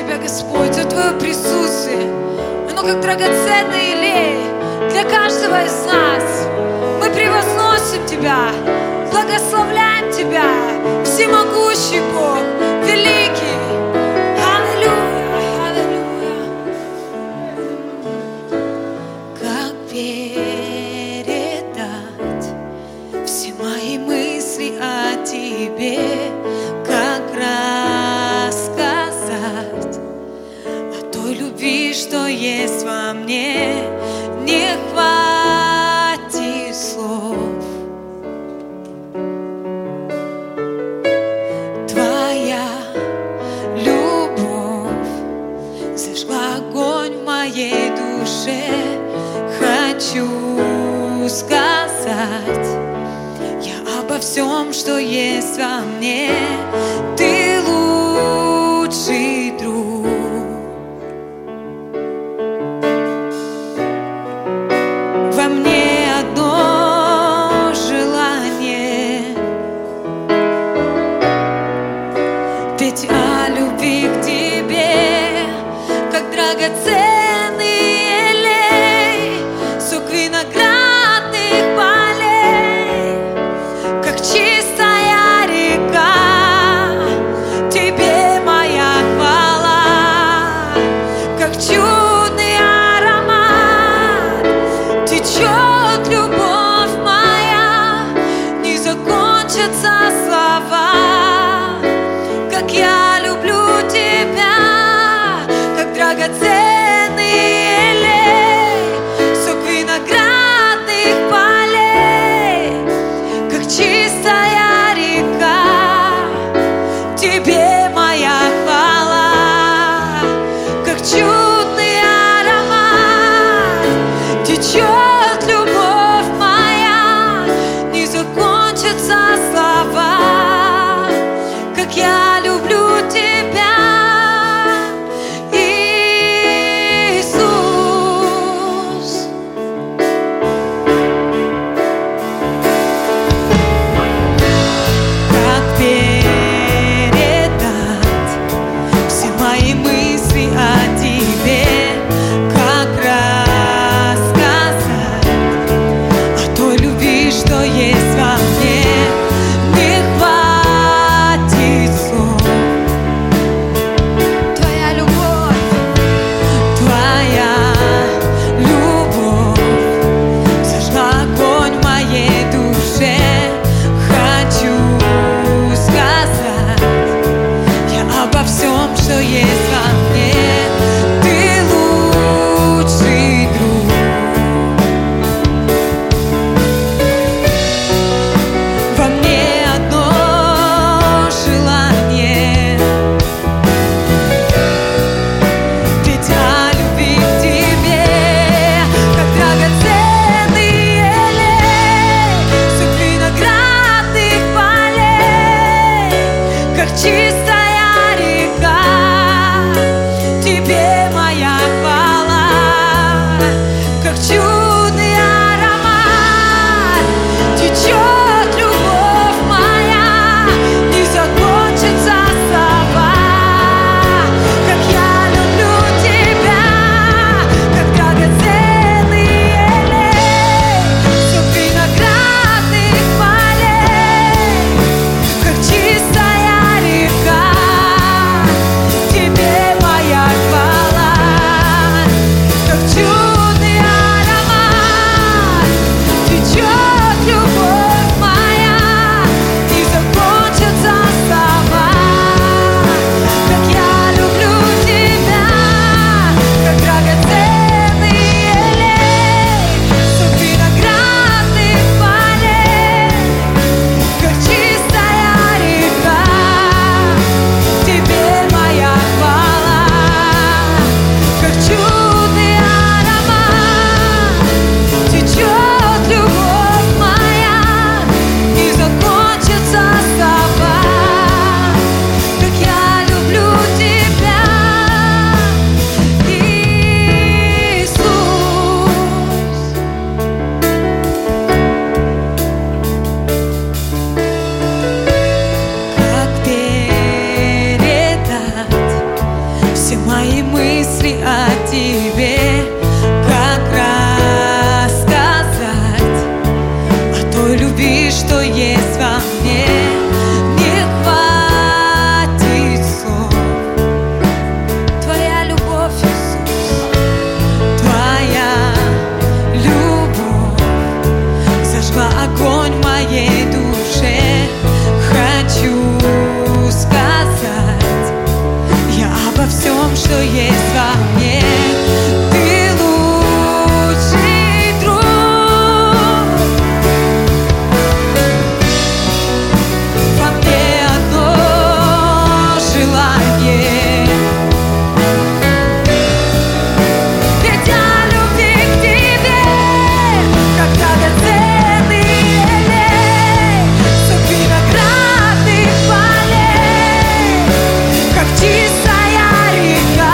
Тебя, Господь, за Твое присутствие. Оно как драгоценный елей для каждого из нас. Мы превозносим Тебя, благословляем Тебя, всемогущий Бог, великий. Аллилуйя, аллилуйя. Как передать все мои мысли о Тебе, как рассказать о той любви, что есть во мне, не хватит слов. Твоя любовь зажгла огонь в моей душе. Хочу сказать я обо всем, что есть во мне. Ты лучший друг. Во мне одно желание петь о любви к Тебе, как драгоценный елей, сок виноградных полей, как чистая река. Тебе моя хвала, как чудный аромат. Течет любовь моя, не закончатся слова. Как я люблю Тебя, как драгоценный елей, сок виноградных полей, как чистая река. Тебе моя хвала, как чудный аромат. Течет любовь моя, не закончатся слова. Как я люблю Тебя, Иисус. Как передать все мои мысли о Тебе, как рассказать о той любви, что есть во мне. Не хватит слов. Твоя любовь зажгла огонь в моей душе. Хочу сказать я обо всем, что есть во мне. Ты лучший друг. любви, что есть во мне, не хватит слов. Твоя любовь, Иисус, Твоя любовь зажгла огонь в моей душе. Хочу сказать я обо всем, что есть во мне. Ты лучший друг. Во мне одно желание, ведь я любви к Тебе, как драгоценный елей, сок виноградных полей, как чистая река.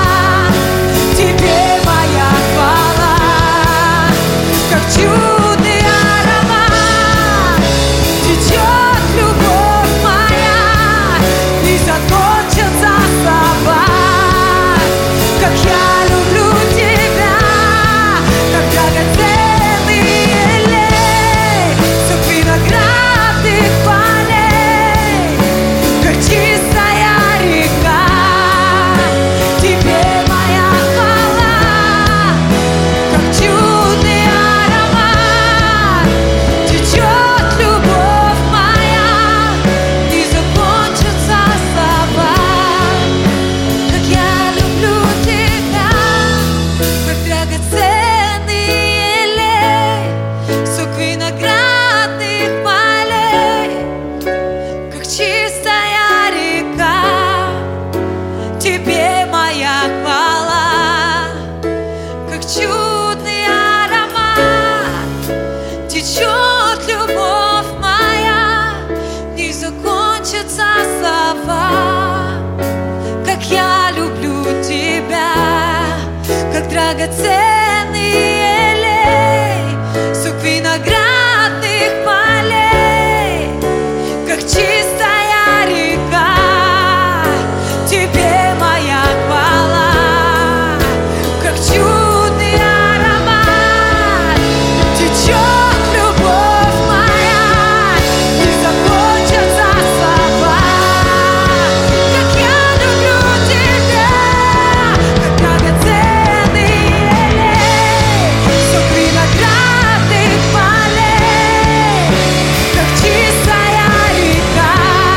Тебе моя хвала, как чудный аромат. Течет любовь моя, не закончатся слова. Как я люблю Тебя, как драгоценный елей, сок виноградных полей, как чистая река. Тебе моя хвала, как чудный аромат. Течет любовь моя, не закончатся слова. Как я люблю Тебя, как драгоценный елей, сок виноградных полей, как чистая река. Тебе моя хвала, как чудный аромат. Течет любовь моя, не закончатся слова. Как я люблю Тебя, как драгоценный елей, сок виноградных полей, как чистая река. Тебе моя хвала, как чудный аромат. Течет любовь моя, не закончатся слова. Как я люблю Тебя, как драгоценный елей, сок виноградных полей, как чистая река.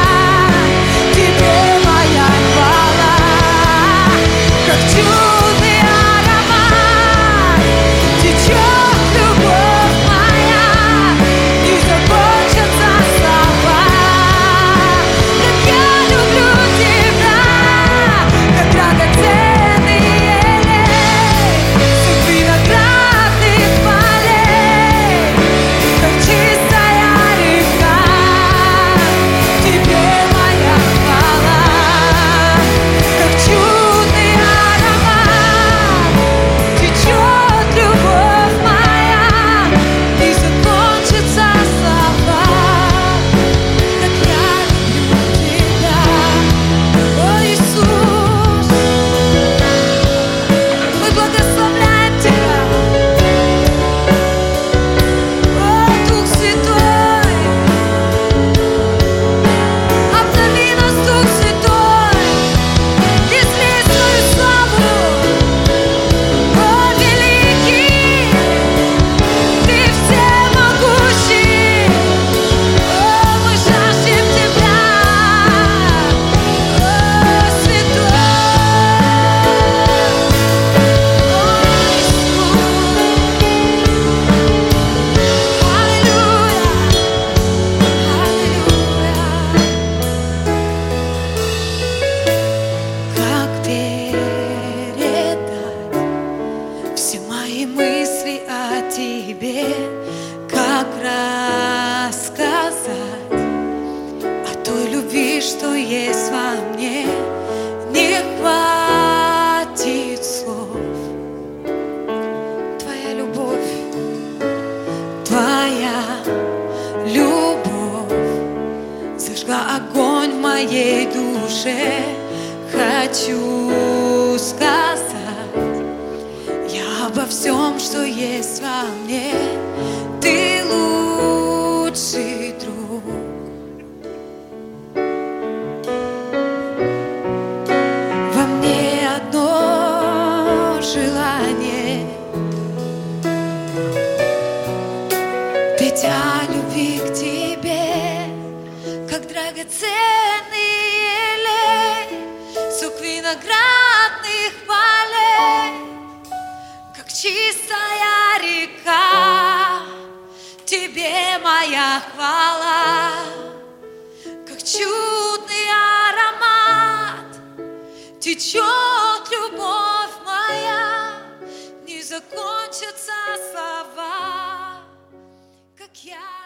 Тебе моя хвала, как чудный аромат. Течет любовь моя, не закончатся слова. Как я люблю Тебя, как драгоценный елей, сок виноградных полей, как чистая река. Тебе моя хвала, как чудный аромат. Течет любовь моя, не закончатся слова. Как я люблю Тебя, о Иисус, мы благословляем Тебя, о Дух Святой. Обнови нас, Дух Святой, излей свою славу. О, великий, Ты всемогущий. О, мы жаждем Тебя, о, Святой, о, Иисус. Аллилуйя, аллилуйя. Как передать все мои мысли о Тебе? Как рассказать о той любви, что есть во мне? Не хватит слов. Твоя любовь, Твоя любовь зажгла огонь в моей душе. Хочу сказать я обо всем, что есть во мне. Ты лучший о любви к тебе, как драгоценный елей, сок виноградных полей, как чистая река. Тебе моя хвала, как чудный аромат, течет любовь моя, не закончатся слова, как я.